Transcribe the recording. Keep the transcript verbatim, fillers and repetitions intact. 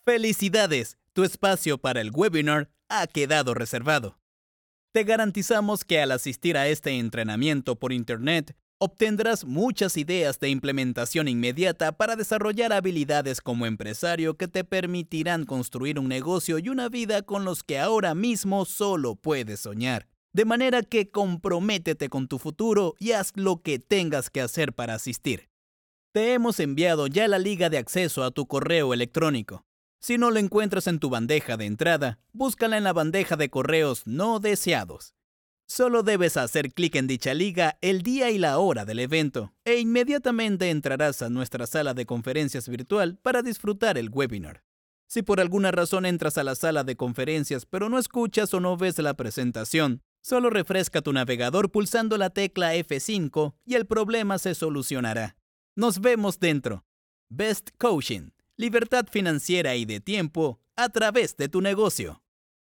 ¡Felicidades! Tu espacio para el webinar ha quedado reservado. Te garantizamos que al asistir a este entrenamiento por Internet, obtendrás muchas ideas de implementación inmediata para desarrollar habilidades como empresario que te permitirán construir un negocio y una vida con los que ahora mismo solo puedes soñar. De manera que comprométete con tu futuro y haz lo que tengas que hacer para asistir. Te hemos enviado ya la liga de acceso a tu correo electrónico. Si no lo encuentras en tu bandeja de entrada, búscala en la bandeja de correos no deseados. Solo debes hacer clic en dicha liga, el día y la hora del evento, e inmediatamente entrarás a nuestra sala de conferencias virtual para disfrutar el webinar. Si por alguna razón entras a la sala de conferencias pero no escuchas o no ves la presentación, solo refresca tu navegador pulsando la tecla F cinco y el problema se solucionará. Nos vemos dentro. Best Coaching. Libertad financiera y de tiempo a través de tu negocio.